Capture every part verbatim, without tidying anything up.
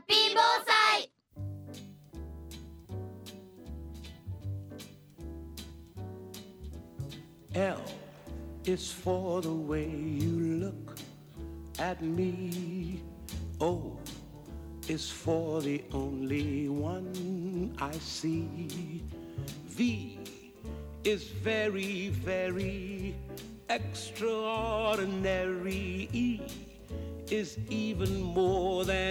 ピー防災。 L is for the way you look at me. O is for the only one I see. V is very, very extraordinary. E is even more than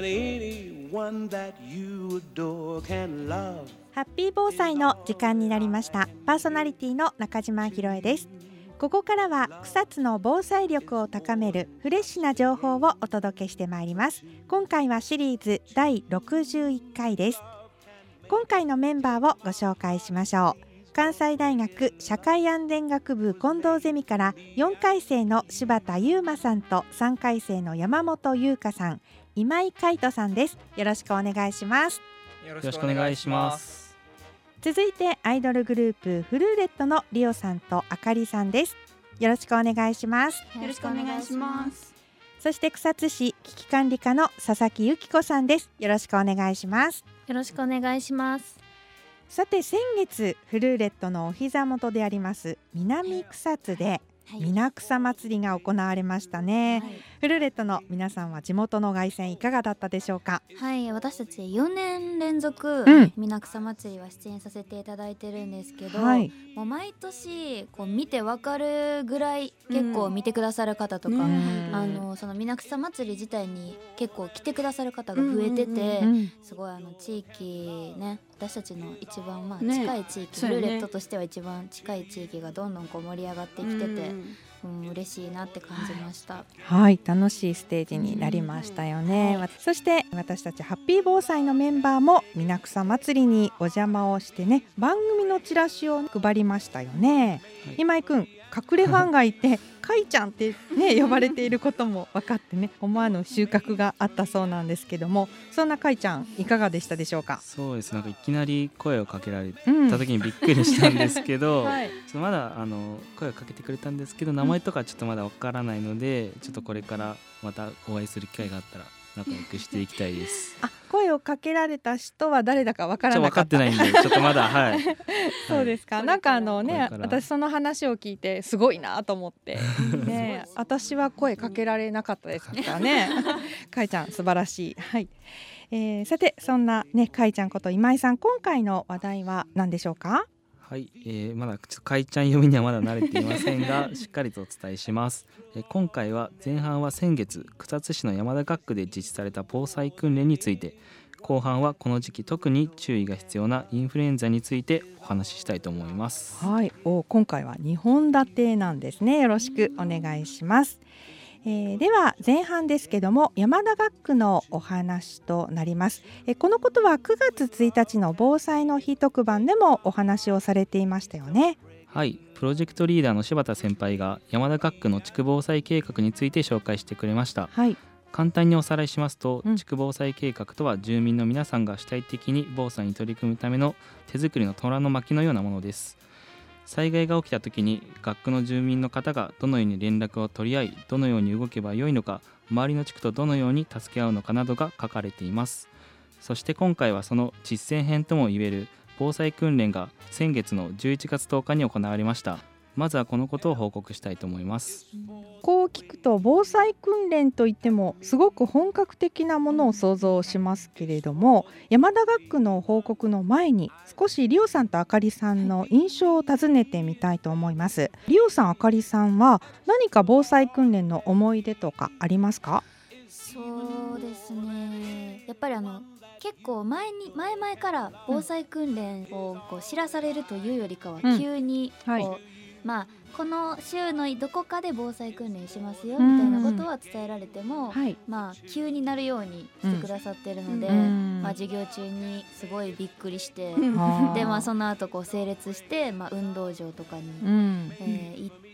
anyone that you adore can love. ハッピー防災の時間になりました。パーソナリティの中島ひろえです。ここからは草津の防災力を高めるフレッシュな情報をお届けしてまいります。今回はシリーズだいろくじゅういっかいです。今回のメンバーをご紹介しましょう。関西大学社会安全学部近藤ゼミからよんかい生の柴田優馬さんとさんかい生の山本優香さん、今井海人さんです。よろしくお願いします。 よろしくお願いします。 続いてアイドルグループフルーレットのリオさんとあかりさんです。よろしくお願いします。 よろしくお願いします。 そして草津市危機管理課の佐々木由紀子さんです。よろしくお願いします。 よろしくお願いします。 さて先月フルーレットのお膝元であります南草津で水草祭りが行われましたね、はい、フルーレットの皆さんは地元の凱旋いかがだったでしょうか。 はい、私たちよねん連続、 うん、 水草祭りは出演させていただいてるんですけど、 はい、 もう毎年こう見てわかるぐらい結構見てくださる方とか、 うん、 あのその水草祭り自体に結構来てくださる方が増えてて、 うんうん、 すごいあの地域ね、私たちの一番まあね、 近い地域、フルーレットとしては一番近い地域がどんどんこう盛り上がってきてて、うんうん、嬉しいなって感じました。 はい、楽しいステージになりましたよね、 うんはい、 そして私たちハッピー防災のメンバーも水草祭りにお邪魔をしてね、番組のチラシを配りましたよね、はい、今井くん隠れファンがいてかいちゃんってね呼ばれていることも分かってね、思わぬ収穫があったそうなんですけども、そんなかいちゃんいかがでしたでしょうか。 そうです、なんかいきなり声をかけられた時にびっくりしたんですけど、うんはい、ちょっとまだあの声をかけてくれたんですけど、名前とかちょっとまだ分からないので、うん、ちょっとこれからまたお会いする機会があったら仲良くしていきたいです。 あ、声をかけられた人は誰だかわからなかった。 ちょっと分かってないんでちょっとまだはいそうですか、はい、なんかあのね、私その話を聞いてすごいなと思ってね、私は声かけられなかったですからねかいちゃん素晴らしい、はいえー、さてそんなねかいちゃんこと今井さん、今回の話題は何でしょうか。 はい、えー、まだちょっとかいちゃん読みにはまだ慣れていませんがしっかりとお伝えします、えー、今回は前半は先月草津市の山田学区で実施された防災訓練について、後半はこの時期特に注意が必要なインフルエンザについてお話ししたいと思います。 はい、お今回はにほん立てなんですね。よろしくお願いします。えー、では前半ですけども山田学区のお話となります。えー、このことはくがつついたちの防災の日特番でもお話をされていましたよね。 はい、プロジェクトリーダーの柴田先輩が山田学区の地区防災計画について紹介してくれました。 はい、 簡単におさらいしますと、 うん、 地区防災計画とは住民の皆さんが主体的に防災に取り組むための手作りの虎の巻のようなものです。災害が起きた時に学区の住民の方がどのように連絡を取り合い、どのように動けばよいのか、周りの地区とどのように助け合うのかなどが書かれています。そして今回はその実践編ともいえる防災訓練が先月のじゅういちがつとおかに行われました。まずはこのことを報告したいと思います。 こう聞くと防災訓練といってもすごく本格的なものを想像しますけれども、山田学区の報告の前に少しリオさんとあかりさんの印象を尋ねてみたいと思います。リオさん、あかりさんは何か防災訓練の思い出とかありますか。 そうですね、やっぱりあの結構前に前々から防災訓練をこう知らされるというよりかは急にこう、うんはい、まあ、この週のどこかで防災訓練しますよみたいなことは伝えられても、はい、まあ、急になるようにしてくださってるので、うんまあ、授業中にすごいびっくりしてで、まあ、その後こう整列して、まあ、運動場とかに、うんえー、行って、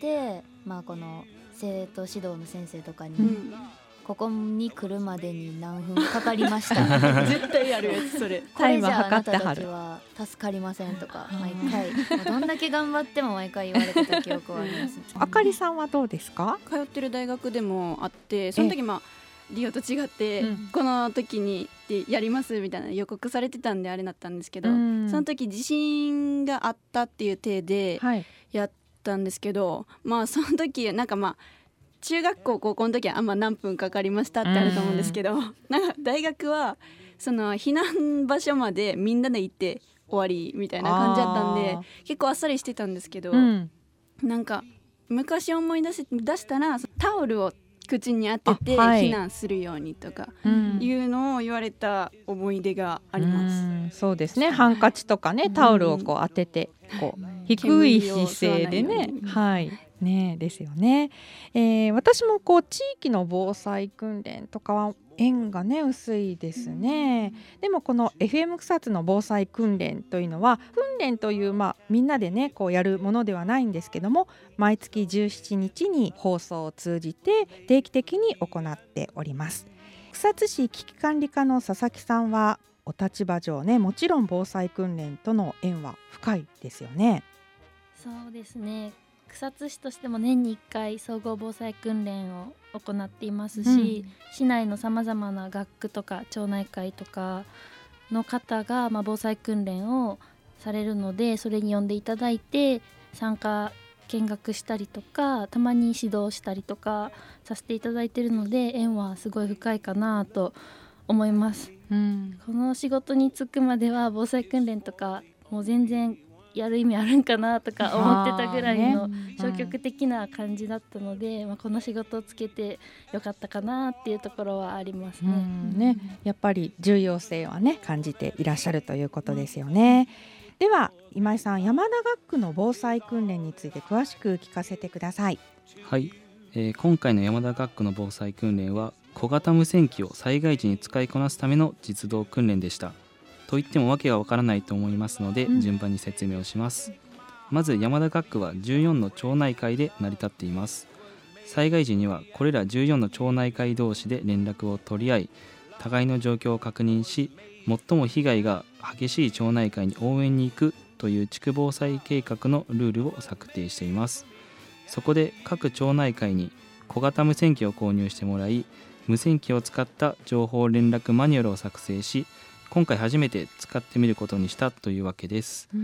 まあ、この生徒指導の先生とかに、うんここに来るまでに何分かかりました絶対やるやつそれこれじゃああなたたちは助かりませんとか毎回どんだけ頑張っても毎回言われてた記憶はあります。 あかりさんはどうですか。 通ってる大学でもあって、その時まあリオと違って、うん、この時にってってやりますみたいな予告されてたんであれだったんですけど、 うん、 その時自信があったっていう体でやったんですけど、はい、まあその時なんかまあ中学校高校の時はあんま何分かかりましたってあると思うんですけど、うん、なんか大学はその避難場所までみんなで行って終わりみたいな感じだったんで結構あっさりしてたんですけど、うん、なんか昔思い出し出したらタオルを口に当てて避難するようにとかいうのを言われた思い出があります、 うん、そうですね。ハンカチとかね、タオルをこう当ててこう低い姿勢でね、はいねですよね、えー、私もこう地域の防災訓練とかは縁がね薄いですね。でもこの エフエム 草津の防災訓練というのは訓練という、まあ、みんなでねこうやるものではないんですけども、毎月じゅうしちにちに放送を通じて定期的に行っております。草津市危機管理課の佐々木さんはお立場上ね、もちろん防災訓練との縁は深いですよね。 そうですね、草津市としても年にいっかい総合防災訓練を行っていますし、うん、市内のさまざまな学区とか町内会とかの方が、まあ、防災訓練をされるので、それに呼んでいただいて参加見学したりとか、たまに指導したりとかさせていただいているので、縁はすごい深いかなと思います、うん、この仕事に就くまでは防災訓練とかもう全然やる意味あるんかなとか思ってたぐらいの消極的な感じだったので、ね、まあ、この仕事をつけてよかったかなっていうところはありますね。 うんね、やっぱり重要性はね感じていらっしゃるということですよね。では今井さん、山田学区の防災訓練について詳しく聞かせてください。 はい、えー、今回の山田学区の防災訓練は小型無線機を災害時に使いこなすための実動訓練でした。といってもわけがわからないと思いますので、うん、順番に説明をします。まず山田学区はじゅうよんの町内会で成り立っています。災害時にはこれらじゅうよんの町内会同士で連絡を取り合い、互いの状況を確認し、最も被害が激しい町内会に応援に行くという地区防災計画のルールを策定しています。そこで各町内会に小型無線機を購入してもらい、無線機を使った情報連絡マニュアルを作成し、今回初めて使ってみることにしたというわけです、うん、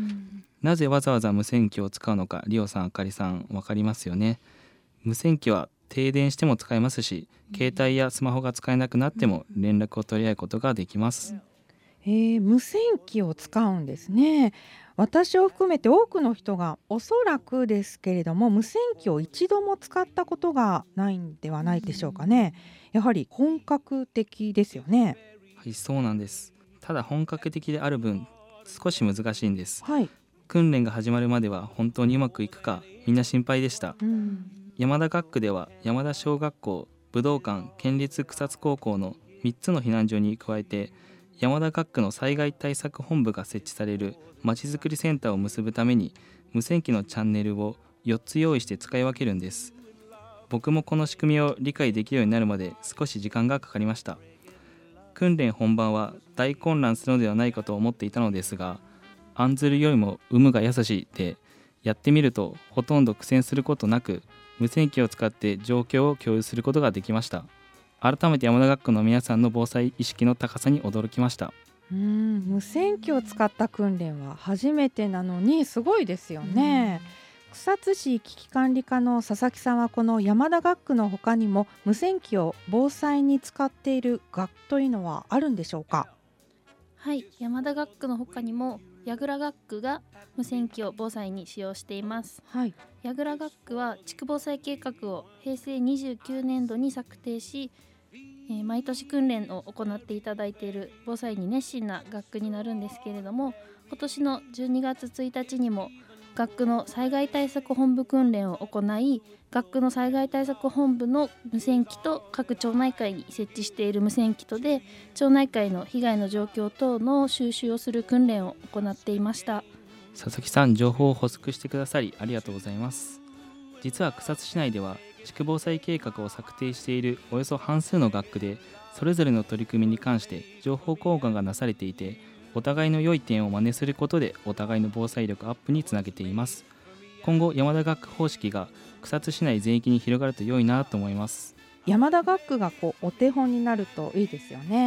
なぜわざわざ無線機を使うのか、リオさん、あかりさん分かりますよね。無線機は停電しても使えますし、携帯やスマホが使えなくなっても連絡を取り合うことができます、 えー、無線機を使うんですね。私を含めて多くの人がおそらくですけれども無線機を一度も使ったことがないんではないでしょうかね。やはり本格的ですよね。 はい、そうなんです。ただ本格的である分少し難しいんです、 はい、 訓練が始まるまでは本当にうまくいくかみんな心配でした、うん、山田学区では山田小学校、武道館、県立草津高校のみっつの避難所に加えて山田学区の災害対策本部が設置されるまちづくりセンターを結ぶために無線機のチャンネルをよっつ用意して使い分けるんです。僕もこの仕組みを理解できるようになるまで少し時間がかかりました。訓練本番は大混乱するのではないかと思っていたのですが、案ずるよりも有無が優しいで、やってみるとほとんど苦戦することなく無線機を使って状況を共有することができました。改めて山田学区の皆さんの防災意識の高さに驚きました。 うーん、無線機を使った訓練は初めてなのにすごいですよね。草津市危機管理課の佐々木さんはこの山田学区の他にも無線機を防災に使っている学というのはあるんでしょうか。 はい、山田学区の他にも矢倉学区が無線機を防災に使用しています、 はい、 矢倉学区は地区防災計画をへいせいにじゅうきゅうねんどに策定し、えー、毎年訓練を行っていただいている防災に熱心な学区になるんですけれども、今年のじゅうにがつついたちにも学区の災害対策本部訓練を行い、学区の災害対策本部の無線機と各町内会に設置している無線機とで町内会の被害の状況等の収集をする訓練を行っていました。 佐々木さん、情報を補足してくださりありがとうございます。実は草津市内では地区防災計画を策定しているおよそ半数の学区でそれぞれの取り組みに関して情報交換がなされていて、お互いの良い点を真似することでお互いの防災力アップにつなげています。今後山田学区方式が草津市内全域に広がると良いなと思います。 山田学区がこうお手本になるといいですよね。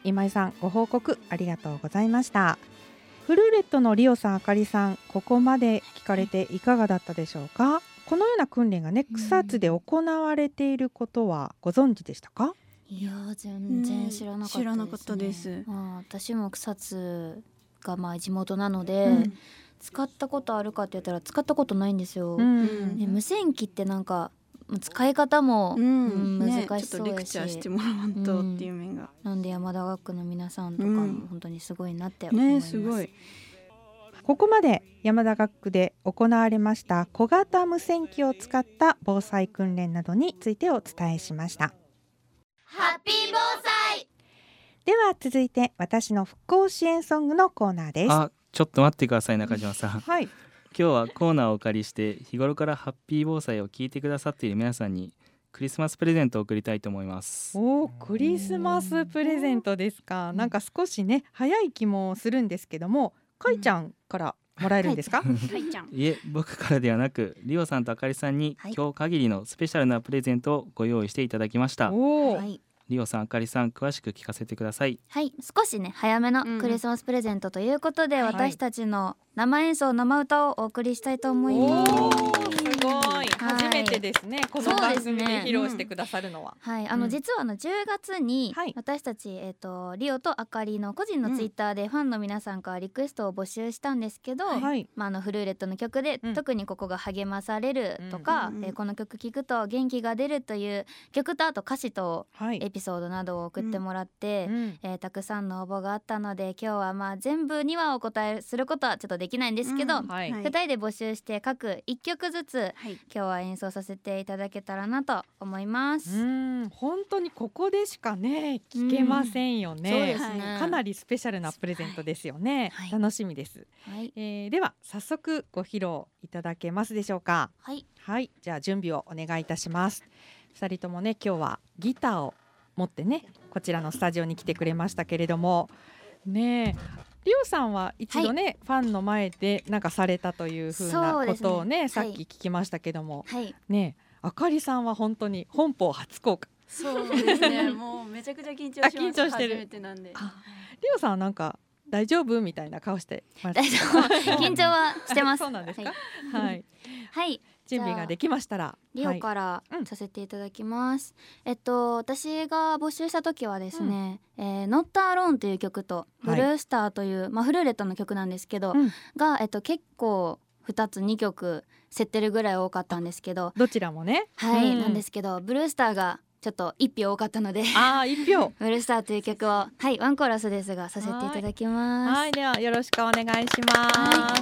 今井さんご報告ありがとうございました。フルーレットのリオさん、あかりさん、ここまで聞かれていかがだったでしょうか。このような訓練がね、草津で行われていることはご存知でしたか。 いや全然知らなかったですね、 知らなかったです。 まあ、私も草津がまあ地元なので、うん、使ったことあるかって言ったら使ったことないんですよ、うんね、無線機ってなんか使い方も、うんうんね、難しそうやし、ちょっとレクチャーしてもらわんとっていう面が、うん、なんで山田学区の皆さんとかも本当にすごいなって思います、うんね、すごい。 ここまで山田学区で行われました小型無線機を使った防災訓練などについてお伝えしました。 ハッピー防災では続いて私の復興支援ソングのコーナーです。 あ、ちょっと待ってください中島さん、 はい、 今日はコーナーをお借りして日頃からハッピー防災を聞いてくださっている皆さんにクリスマスプレゼントを送りたいと思います。 おー、クリスマスプレゼントですか。なんか少しね早い気もするんですけども、かいちゃんからもらえるんですか。 いえ、僕からではなくリオさんとあかりさんに、はい、今日限りのスペシャルなプレゼントをご用意していただきました。おー、はい、リオさん、あかりさん、詳しく聞かせてください。 はい、少しね早めのクリスマスプレゼントということで、うん、私たちの生演奏生歌をお送りしたいと思います。 おー、すごい、はい、初めてですね、この番組で披露してくださるのは、 うん、はい、あの、うん、実はあのじゅうがつに私たち、えーと、リオとあかりの個人のツイッターでファンの皆さんからリクエストを募集したんですけど、はい、まあ、あのフルーレットの曲で、うん、特にここが励まされるとか、うんうんうん、えー、この曲聴くと元気が出るという曲とあと歌詞とエピソードなどを送ってもらって、うんうん、えー、たくさんの応募があったので今日はまあ全部にはお答えすることはちょっとできないんですけど、うん、はい、ふたりで募集して各いっきょくずつ、はい、今日は演奏させていただけたらなと思います。 うん、本当にここでしかね聞けませんよね、うん、そうですね、かなりスペシャルなプレゼントですよね、はい、楽しみです、はい、えー、では早速ご披露いただけますでしょうか。 はい、 はい、じゃあ準備をお願いいたします。ふたりともね今日はギターを持ってねこちらのスタジオに来てくれましたけれどもね、リオさんは一度ね、はい、ファンの前でなんかされたというふうなことを ね, ねさっき聞きましたけども、はい、ね、あかりさんは本当に本邦初公開。 そうですねもうめちゃくちゃ緊張します。緊張してる。初めてなんで。リオさんはなんか大丈夫みたいな顔してます。 緊張はしてます。 そうなんですか。はい、 はい、 準備ができましたらリオからさせていただきます、うん、えっと私が募集した時はですね、うん、えー、ノットアローンという曲とブルースターという、はい、まあ、フルーレットの曲なんですけど、うん、が、えっと、結構ふたつにきょく競ってるぐらい多かったんですけど、 どちらもね、 はい、うん、なんですけどブルースターがちょっといち票多かったので、 あーいち票ブルースターという曲を、はい、ワンコーラスですがさせていただきます。 はい、ではよろしくお願いします、はい、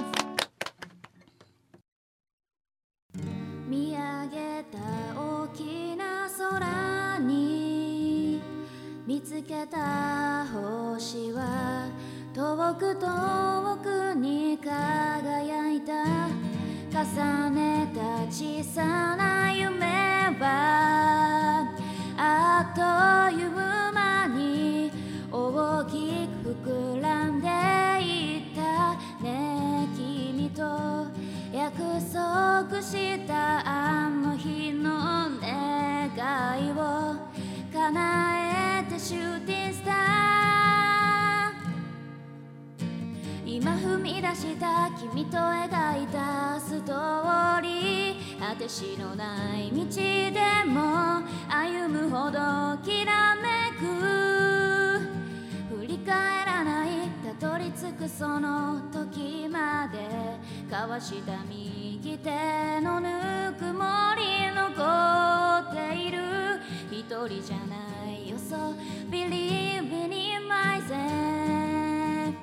見上げた大きな空に見つけた星は遠く遠くに輝いた。重ねた小さな夢はあっという間に大きく膨らんでいったね。君と約束したあの日の願いを叶えてシューティングスター。今踏み出した君と描いたストーリー、果てしのない道でも歩むほどきらめく。振り返らないたどり着くその時まで交わした右手のぬくもり残っている。一人じゃないよ So believe in myself。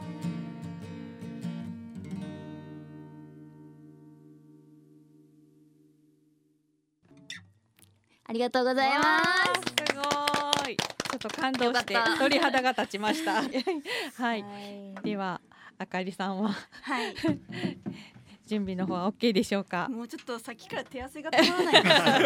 ありがとうございます。 すごい、ちょっと感動して鳥肌が立ちましたはい、はい、ではあかりさんは、はい、準備の方は OK でしょうか。 もうちょっとさっきから手汗が止まらない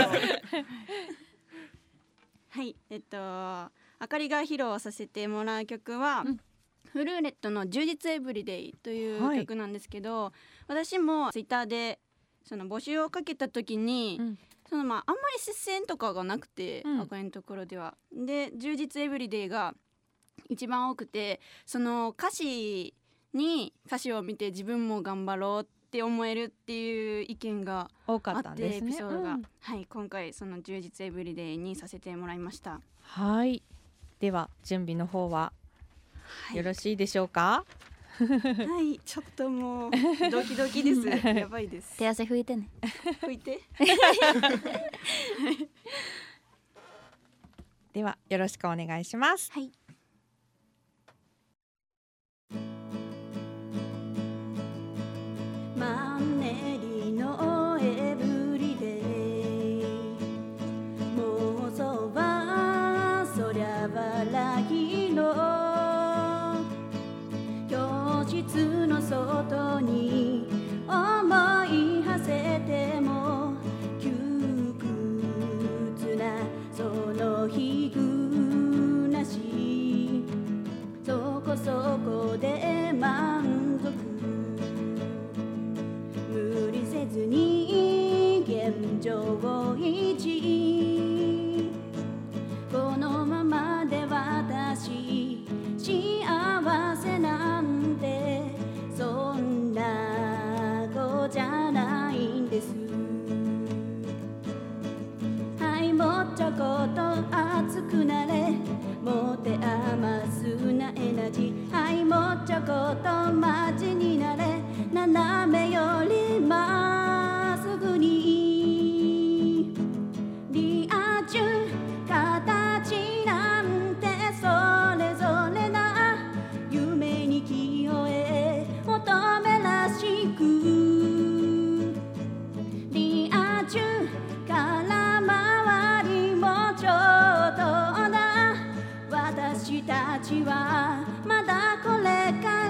はい、えっとあかりが披露させてもらう曲は、うん、フルーレットの充実エブリデイという曲なんですけど、はい、私もツイッターでその募集をかけた時に、うん、そのまああんまり接戦とかがなくて、うん、あかりのところではで充実エブリデイが一番多くて、その歌詞に歌詞を見て自分も頑張ろうって思えるっていう意見が多かったんですね。 エピソードが、 うん、 はい、今回その充実エブリデイにさせてもらいました。 はい、では準備の方はよろしいでしょうか？ はい、はい、ちょっともうドキドキですやばいです。 手汗拭いてね拭いてではよろしくお願いします。 はい。 マンネリのエブリデイ、もうそばそりゃ笑いの教室の外に思い馳せても窮屈なその日暮なし、そこそこで満足、無理せずに現状を維持、このままで私幸せなんてそんな子じゃないんです。はい、もうちょこと熱くなれ、持て余すなエナジー、はい、もうちょことマジになれ、斜めよりまっすぐに、リア充形なんてそれぞれな、夢に気負え乙女らしく、リア充から周りもちょっとだ、私たちはまだこれ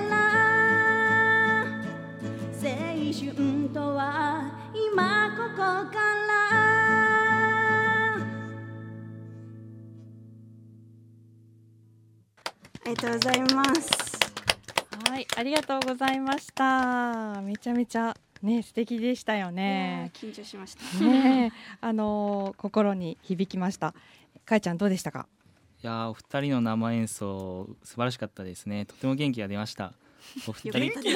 から青春とは今ここから。 ありがとうございます。 はい、ありがとうございました。めちゃめちゃね素敵でしたよね。 緊張しましたね。あのー、心に響きました。かえちゃんどうでしたか？ いやお二人の生演奏素晴らしかったですね。とても元気が出ました。お二人元気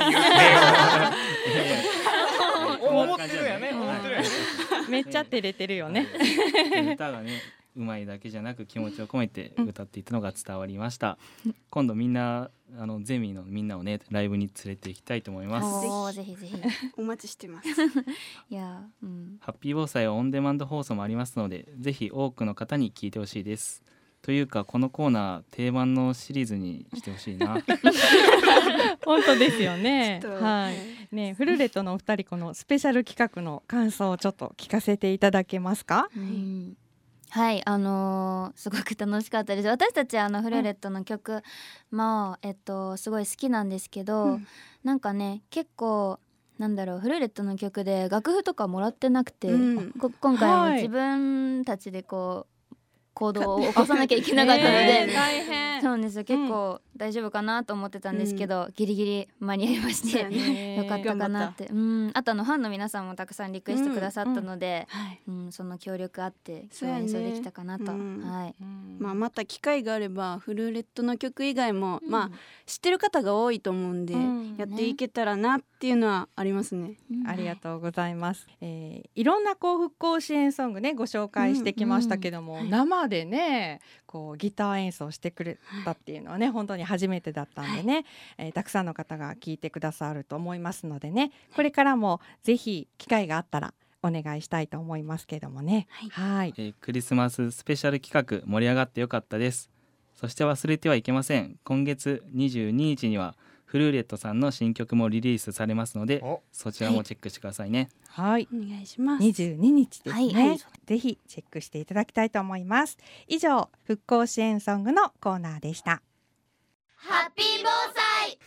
思ってるよね。思ってるよね。 めっちゃ照れてるよね。 歌がねうまいだけじゃなく気持ちを込めて歌っていたのが伝わりました。今度みんなあのゼミのみんなをねライブに連れて行きたいと思います。 おぜひぜひお待ちしてますいや、うん、 ハッピー防災はオンデマンド放送もありますので、ぜひ多くの方に聞いてほしいです。というかこのコーナー定番のシリーズにしてほしいな本当ですよね。 はい、ね、フルレットのお二人このスペシャル企画の感想をちょっと聞かせていただけますか？ うん、はい、あのー、すごく楽しかったです。私たちあのフルレットの曲も、うん、えっとすごい好きなんですけど、うん、なんかね結構なんだろうフルレットの曲で楽譜とかもらってなくて、うん、今回も自分たちでこう行動を起こさなきゃいけなかったので、 えー、大変。 そうですよ、結構大丈夫かなと思ってたんですけど、うん、ギリギリ間に合いまして、ね、よかったかなって、うん、あとあのファンの皆さんもたくさんリクエストくださったので、うんうんうん、その協力あって今日演奏できたかなと、ね、はい、 うん、まあ、また機会があればフルレットの曲以外も、うん、まあ、知ってる方が多いと思うんで、うん、やっていけたらなっていうのはありますね、 うん、ありがとうございます、えー、いろんなこう復興支援ソングねご紹介してきましたけども、うんうん、生でねこうギター演奏してくれたっていうのはね本当に初めてだったんでね、はい、えー、たくさんの方が聞いてくださると思いますのでね、これからもぜひ機会があったらお願いしたいと思いますけどもね。はい、はい、 えー、クリスマススペシャル企画盛り上がってよかったです。そして忘れてはいけません。今月にじゅうににちにはフルーレットさんの新曲もリリースされますので、そちらもチェックしてくださいね。 はい、 お願いします。 にじゅうににちですね、はいはい、ぜひチェックしていただきたいと思います。以上復興支援ソングのコーナーでした。 ハッピー防災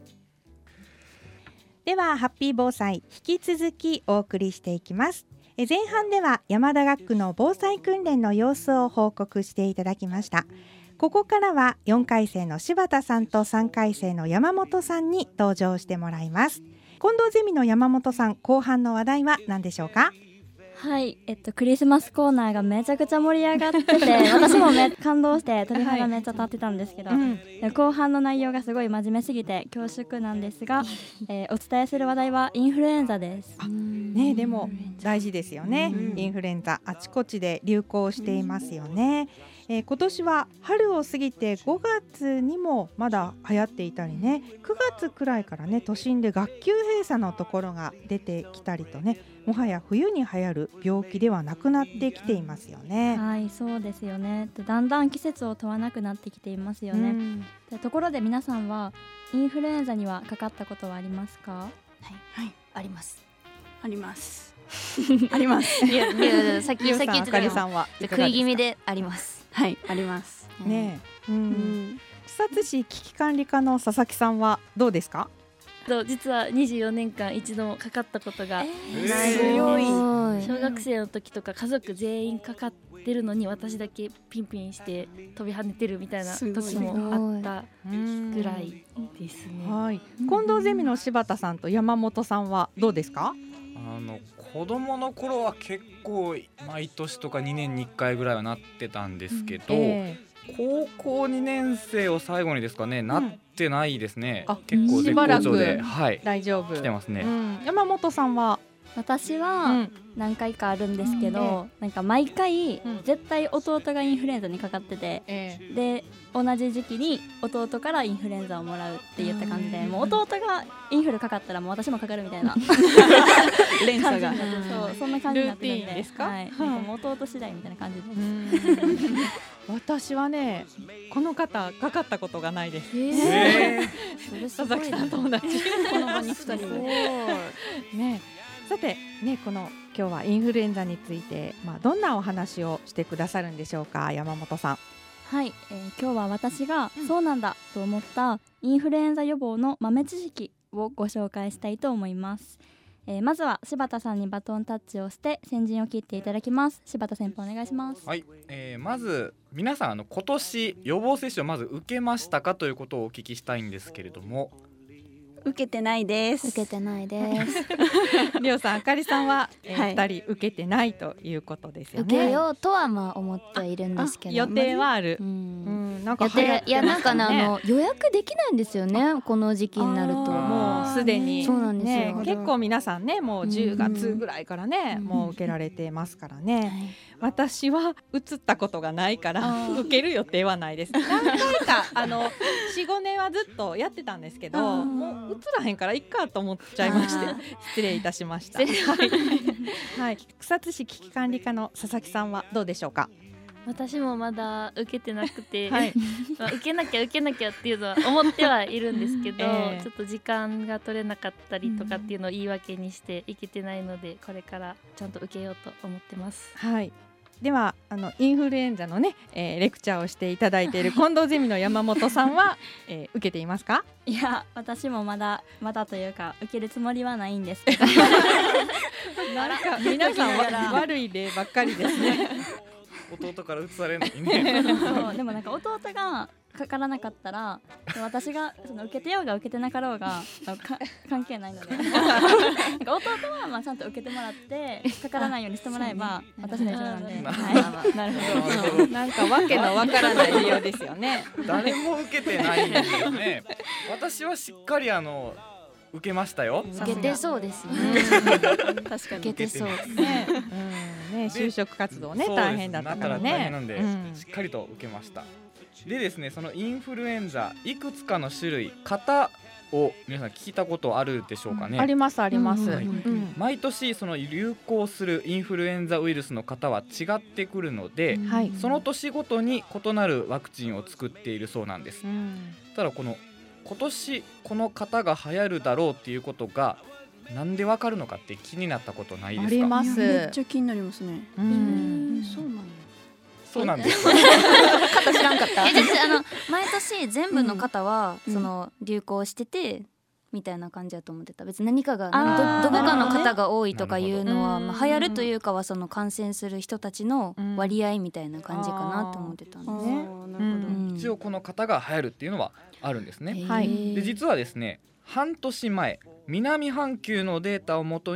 ではハッピー防災引き続きお送りしていきます。え前半では山田学区の防災訓練の様子を報告していただきました。ここからはよんかい生の柴田さんとさんかい生の山本さんに登場してもらいます。近藤ゼミの山本さん、後半の話題は何でしょうか？ はい、えっと、クリスマスコーナーがめちゃくちゃ盛り上がってて私もめ感動して鳥肌めっちゃ立ってたんですけど、はい、後半の内容がすごい真面目すぎて恐縮なんですが、えー、お伝えする話題はインフルエンザです。 ね、でも大事ですよね。インフルエンザあちこちで流行していますよね。えー、今年は春を過ぎてごがつにもまだ流行っていたりね、くがつくらいからね都心で学級閉鎖のところが出てきたりとね、もはや冬に流行る病気ではなくなってきていますよね。 はい、そうですよね。だんだん季節を問わなくなってきていますよね。でところで皆さんはインフルエンザにはかかったことはありますか？はい、はい、ありますありますありますいやいやさっきさっき言ってたよ。 さんは食い気味であります。 はいありますねえ、うんうん、草津市危機管理課の佐々木さんはどうですか？ 実はにじゅうよねんかん一度もかかったことがない、 えー、 小学生の時とか家族全員かかってるのに私だけピンピンして飛び跳ねてるみたいな時もあったぐらいですね。 はい、近藤ゼミの柴田さんと山本さんはどうですか？ あの子供の頃は結構毎年とかにねんにいっかいぐらいはなってたんですけど、うんえー、高校にねん生を最後にですかね、うん、なってないですね。結構絶好調で、はい、 大丈夫来てますね、 うん、山本さんは？ 私は何回かあるんですけど、うん、なんか毎回、うん、絶対弟がインフルエンザにかかってて、えー、で同じ時期に弟からインフルエンザをもらうって言った感じで、もう弟がインフルかかったらもう私もかかるみたいな連鎖がそうそんな感じになってるんで、 ルーティーンですか？ はい、なんかもう弟次第みたいな感じです私はねこの方かかったことがないです。 えー、 佐々木さんと同じこの場にふたりね。さてね、この今日はインフルエンザについて、まあ、どんなお話をしてくださるんでしょうか、山本さん。 はい、えー、今日は私がそうなんだと思ったインフルエンザ予防の豆知識をご紹介したいと思います。えー、まずは柴田さんにバトンタッチをして先陣を切っていただきます。柴田先輩お願いします。 はい、えー、まず皆さんあの今年予防接種をまず受けましたかということをお聞きしたいんですけれども。 受けてないです。 受けてないですりょうさん、あかりさんは、えーはい、ふたり受けてないということですよね。 受けようとはまあ思っているんですけど、 予定はある。 うん、 うん、なんか流行ってますよね。 いやなんかね、あの予約できないんですよね、この時期になると。 もうすでにそうなんですよ、 ね、結構皆さんねもうじゅうがつぐらいからね、うん、もう受けられてますからね、はい、私は移ったことがないから受ける予定はないです。何回かあの よん、ごねんはずっとやってたんですけど、もう移らへんからいっかと思っちゃいまして失礼いたしました。はい、はい、草津市危機管理課の佐々木さんはどうでしょうか？ 私もまだ受けてなくて、はいまあ、受けなきゃ受けなきゃっていうのは思ってはいるんですけど、えー、ちょっと時間が取れなかったりとかっていうのを言い訳にしていけてないので、これからちゃんと受けようと思ってます。 はい、ではあのインフルエンザのね、えー、レクチャーをしていただいている近藤ゼミの山本さんは、えー、受けていますか？ いや私もまだまだというか受けるつもりはないんですけどなんか皆さんは悪い例ばっかりですね弟から移されるのにねそうでもなんか弟がかからなかったら私がその受けてようが受けてなかろうが関係ないのでなんか弟はまあちゃんと受けてもらってかからないようにしてもらえば私の一緒なんで、はい、なるほどなんかわけのわからない理由ですよね誰も受けてないんですね私はしっかりあの受けましたよ。 受けてそうですね確かに受けてそうですね、うん、ね就職活動ね大変だったからね。 大変なんで、うん、しっかりと受けました。でですね、そのインフルエンザいくつかの種類型を皆さん聞いたことあるでしょうかね。 ありますあります、はい、 毎年その流行するインフルエンザウイルスの型は違ってくるので、はい、その年ごとに異なるワクチンを作っているそうなんです、うん、ただこの今年この型が流行るだろうっていうことがなんでわかるのかって気になったことないですか？ あります。 めっちゃ気になりますね。 うん、 そうなんや。 そうなんです型知らんかったえ実あの毎年全部の型は、うん、その流行しててみたいな感じだと思ってた。別に何かが何 ど, どこかの型が多いとかいうのは、まあ、流行るというかはその感染する人たちの割合みたいな感じかなと思ってたんです、ね、なるほど、うん、 一応この型が流行るっていうのはあるんですね。で実はですね半年前南半球のデータをもとに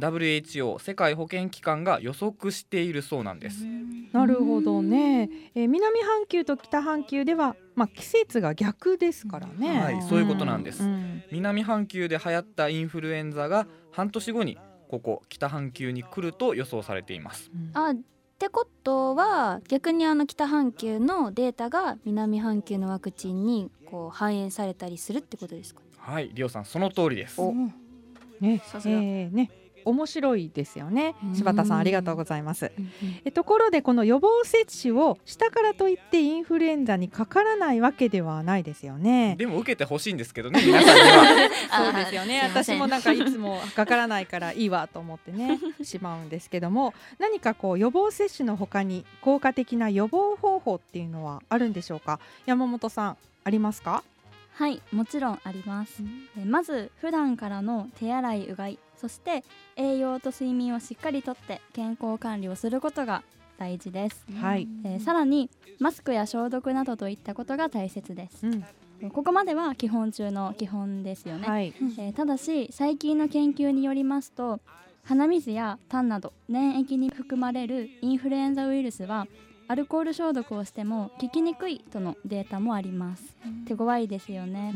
ダブリューエイチオー 世界保健機関が予測しているそうなんです。 なるほどね、えー、南半球と北半球では、まあ、季節が逆ですからね、 はい、そういうことなんです、 うん、 南半球で流行ったインフルエンザが半年後にここ北半球に来ると予想されています、 うん、あってことは逆にあの北半球のデータが南半球のワクチンにこう反映されたりするってことですか？ はい、リオさんその通りです。 お、ね、さすが、えー、ね面白いですよね。柴田さんありがとうございます。えところでこの予防接種をしたからといってインフルエンザにかからないわけではないですよね。 でも受けてほしいんですけどね皆さんにはそうですよね。私もなんかいつもかからないからいいわと思ってねしまうんですけども、何かこう予防接種の他に効果的な予防方法っていうのはあるんでしょうか？山本さんありますか？ はい、もちろんあります、うん、まず普段からの手洗いうがい、そして栄養と睡眠をしっかりとって健康管理をすることが大事です、 はいえー、さらにマスクや消毒などといったことが大切です、うん、ここまでは基本中の基本ですよね、 はいえー、ただし最近の研究によりますと鼻水や痰など粘液に含まれるインフルエンザウイルスはアルコール消毒をしても効きにくいとのデータもあります、うん、手強いですよね、うん、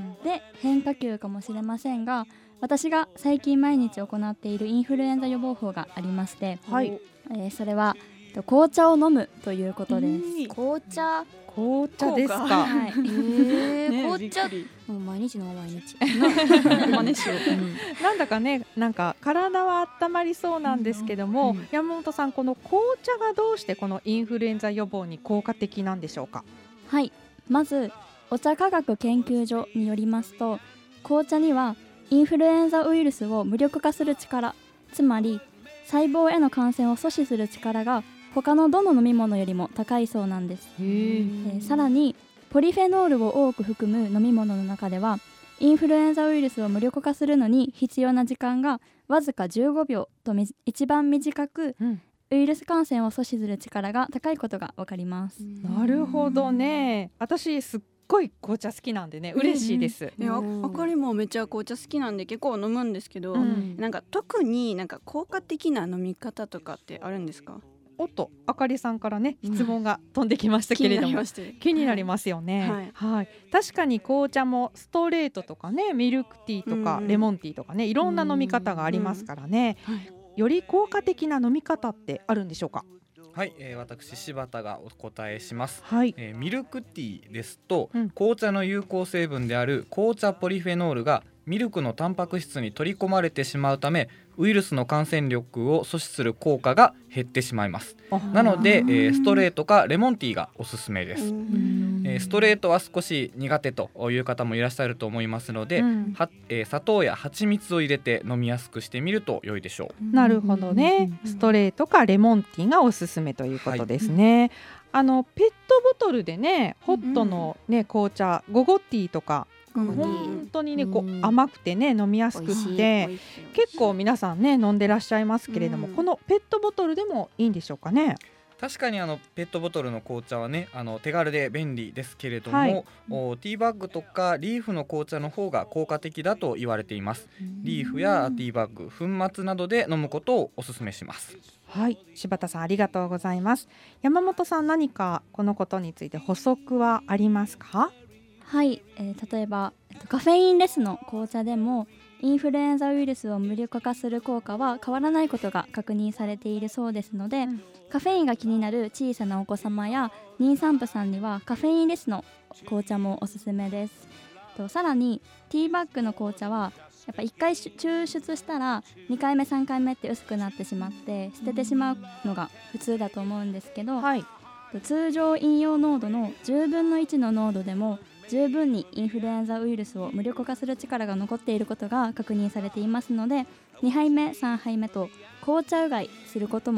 で変化球かもしれませんが私が最近毎日行っているインフルエンザ予防法がありまして、 はい、 えー、それは紅茶を飲むということです。 紅茶紅茶ですか、 はい、えーね、紅茶もう毎日飲む毎日真似しよう、うん、 なんだかねなんか体は温まりそうなんですけども、うんうん、山本さんこの紅茶がどうしてこのインフルエンザ予防に効果的なんでしょうか？ はい、まずお茶科学研究所によりますと紅茶にはインフルエンザウイルスを無力化する力、つまり細胞への感染を阻止する力が他のどの飲み物よりも高いそうなんです。 へー、 えー、さらにポリフェノールを多く含む飲み物の中ではインフルエンザウイルスを無力化するのに必要な時間がわずかじゅうごびょうと一番短く、うん、ウイルス感染を阻止する力が高いことが分かります。 なるほどね。私すっごい紅茶好きなんでね嬉しいです、 うん、いやあかりもめっちゃ紅茶好きなんで結構飲むんですけど、うん、なんか特になんか効果的な飲み方とかってあるんですか？ おっとあかりさんからね質問が飛んできましたけれども、うん、気になりますよね、はいはい、確かに紅茶もストレートとかねミルクティーとか、うん、レモンティーとかねいろんな飲み方がありますからね、うんはい、より効果的な飲み方ってあるんでしょうか？ はい、えー、私柴田がお答えします、 はい、 えー、ミルクティーですと、うん、紅茶の有効成分である紅茶ポリフェノールがミルクのタンパク質に取り込まれてしまうためウイルスの感染力を阻止する効果が減ってしまいます。なので、えー、ストレートかレモンティーがおすすめです。えー、ストレートは少し苦手という方もいらっしゃると思いますので、うんはえー、砂糖や蜂蜜を入れて飲みやすくしてみると良いでしょう。なるほどね。ストレートかレモンティーがおすすめということですね、はい、あのペットボトルでねホットの、ね、紅茶ゴゴティーとか本当にねこう甘くてね飲みやすくって結構皆さんね飲んでらっしゃいますけれども、このペットボトルでもいいんでしょうかね？ 確かにあのペットボトルの紅茶はねあの手軽で便利ですけれども、はい、おティーバッグとかリーフの紅茶の方が効果的だと言われています。リーフやティーバッグ粉末などで飲むことをお勧めします。 はい、柴田さんありがとうございます。山本さん何かこのことについて補足はありますか？ はい、えー、例えば、えっと、カフェインレスの紅茶でもインフルエンザウイルスを無力化する効果は変わらないことが確認されているそうですので、うん、カフェインが気になる小さなお子様や妊産婦さんにはカフェインレスの紅茶もおすすめです。とさらにティーバッグの紅茶はやっぱいっかい抽出したらにかいめさんかいめって薄くなってしまって捨ててしまうのが普通だと思うんですけど、はい、通常飲用濃度のじゅうぶんのいちの濃度でも十分にインフルエンザウイルスを無力化する力が残っていることが確認されていますのでにはいめさんはいめと紅茶うがいすることも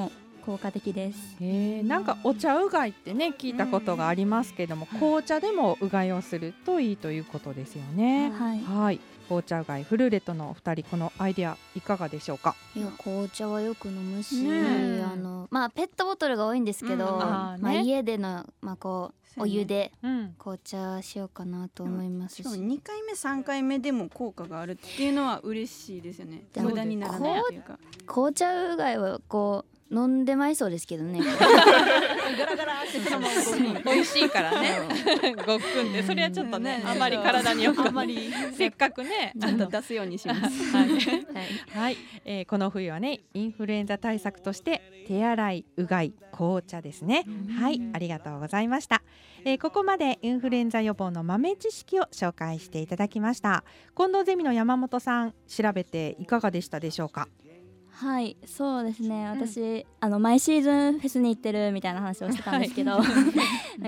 効果的です。 へー、なんかお茶うがいってね聞いたことがありますけども、紅茶でもうがいをするといいということですよね。 はい、 はい、紅茶うがいフルーレットのお二人、このアイデアいかがでしょうか？ いや紅茶はよく飲むし、ね、あのまあペットボトルが多いんですけど、うんあねまあ、家での、まあ、こうお湯で紅茶しようかなと思いますし、 うん、にかいめさんかいめでも効果があるっていうのは嬉しいですよね。無駄にならないっていうか、 紅茶うがいはこう飲んでまいそうですけどねガラガラってそのまま美味しいからねごっくんで、それはちょっとね、うん、あまり体によくあまりせっかくねちゃんと出すようにしますはい、はいはいえー、この冬はねインフルエンザ対策として手洗い、うがい、紅茶ですね。はい、ありがとうございました。えー、ここまでインフルエンザ予防の豆知識を紹介していただきました。近藤ゼミの山本さん、調べていかがでしたでしょうか？ はい、そうですね、私、うん、あの毎シーズンフェスに行ってるみたいな話をしてたんですけど、はい、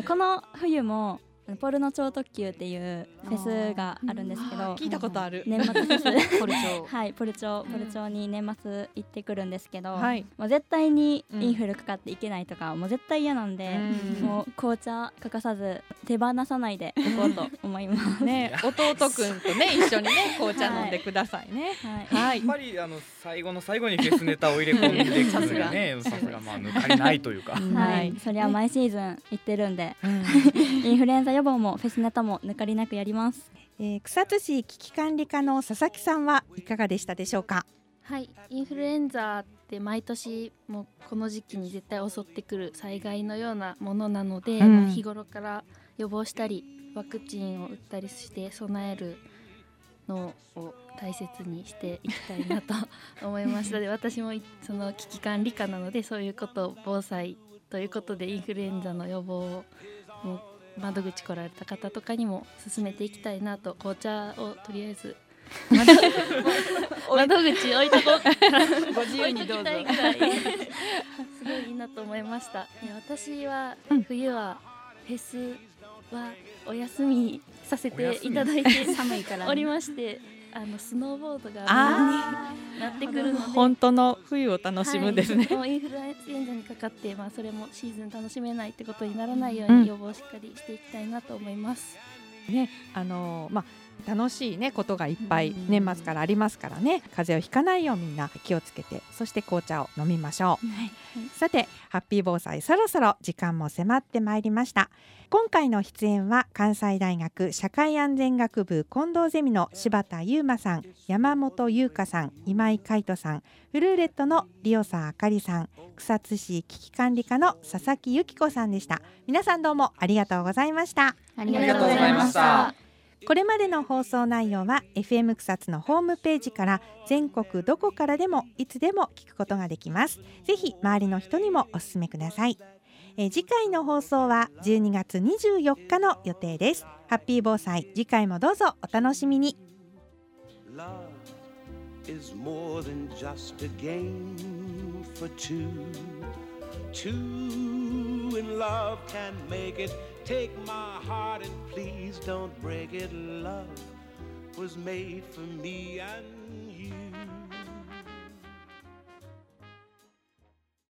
この冬もポルノ超特急っていうフェスがあるんですけど、 聞いたことある年末フェスポルチョはいポルチョポルチョに年末行ってくるんですけど、 はい、 もう絶対にインフルかかっていけないとか、うん、もう絶対嫌なんで、うん、もう紅茶欠かさず手放さないでいこうと思いますね。弟くんとね一緒にね紅茶飲んでくださいね。 はいはい、やっぱりあの最後の最後にフェスネタを入れ込んでくるのがねさすがまあ抜かりないというかはい、それは毎シーズン行ってるんで、うん、インフルエンザ予防もフェスネタも抜かりなくやります。 えー、草津市危機管理課の佐々木さんはいかがでしたでしょうか？ はい、インフルエンザって毎年もうこの時期に絶対襲ってくる災害のようなものなので、うん、まあ日頃から予防したりワクチンを打ったりして備えるのを大切にしていきたいなと思いました。で私もその危機管理課なので、そういうことを防災ということでインフルエンザの予防をもう窓口来られた方とかにも進めていきたいなと、紅茶をとりあえず窓, 窓口置いとこうご自由にどうぞすごいいいなと思いました。私は冬はフェスはお休みさせていただいて寒いからおりまして、あのスノーボードがになってくるので本当の冬を楽しむんですね、 はい、もうインフルエンザにかかって、まあ、それもシーズン楽しめないってことにならないように予防しっかりしていきたいなと思います、 うんねあのーまあ、楽しい、ね、ことがいっぱい年末からありますからね、風邪をひかないようみんな気をつけて、そして紅茶を飲みましょう、はいはい、さてハッピー防災そろそろ時間も迫ってまいりました。今回の出演は関西大学社会安全学部近藤ゼミの柴田悠馬さん、山本優香さん、今井海人さん、フルーレットのリオサあかりさん、草津市危機管理課の佐々木由紀子さんでした。皆さんどうもありがとうございました。 ありがとうございました。 これまでの放送内容は エフエム 草津のホームページから全国どこからでもいつでも聞くことができます。ぜひ周りの人にもお勧めください。え次回の放送はじゅうにがつにじゅうよっかの予定です。ハッピー防災、次回もどうぞお楽しみに。 Love is more than just a game for two. Two in love can make it. Take my heart and please don't break it. Love was made for me and you.